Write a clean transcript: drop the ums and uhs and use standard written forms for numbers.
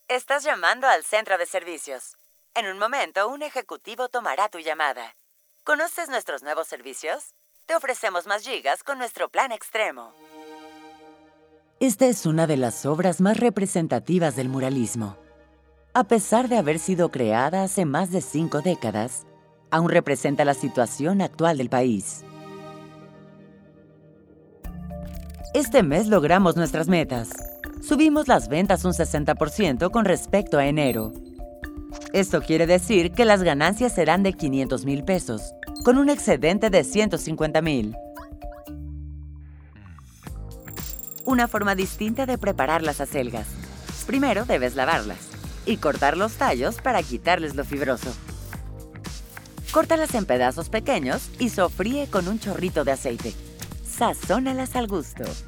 Estás llamando al centro de servicios. En un momento, un ejecutivo tomará tu llamada. ¿Conoces nuestros nuevos servicios? Te ofrecemos más gigas con nuestro plan extremo. Esta es una de las obras más representativas del muralismo. A pesar de haber sido creada hace más de 5 décadas, aún representa la situación actual del país. Este mes logramos nuestras metas. Subimos las ventas un 60% con respecto a enero. Esto quiere decir que las ganancias serán de 500,000 pesos, con un excedente de 150,000. Una forma distinta de preparar las acelgas. Primero debes lavarlas y cortar los tallos para quitarles lo fibroso. Córtalas en pedazos pequeños y sofríe con un chorrito de aceite. Sazónalas al gusto.